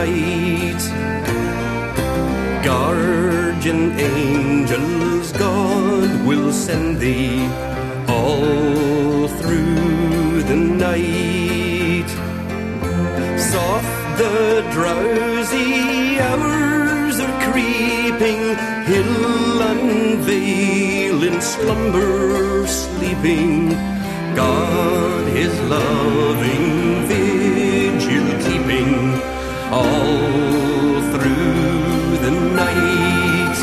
night. Guardian angels God will send thee all through the night. Soft the drowsy hours are creeping, hill and vale in slumber sleeping. God his loving vigil keeping all through the night.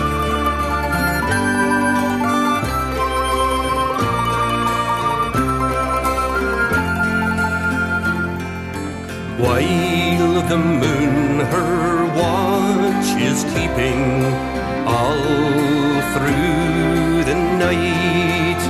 While the moon her watch is keeping all through the night,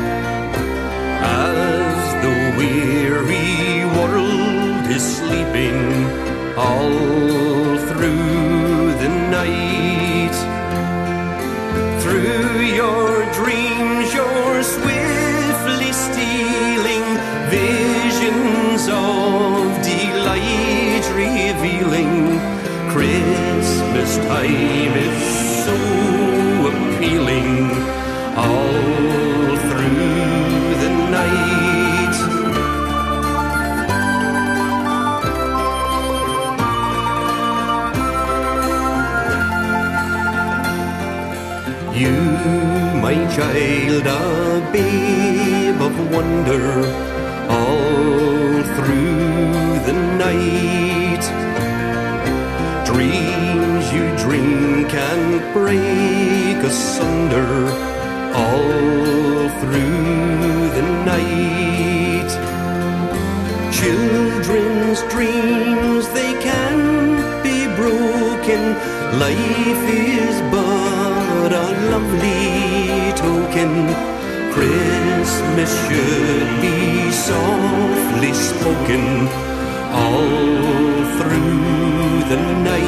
as the weary world is sleeping all through the night, through your dreams you're swiftly stealing, visions of delight revealing. Christmas time is so appealing all through the night. You, my child, a babe of wonder, all through the night. Dreams you dream can't break asunder, all through the night. Children's dreams, they can't be broken. Life is but a lovely token. Christmas should be softly spoken all through the night.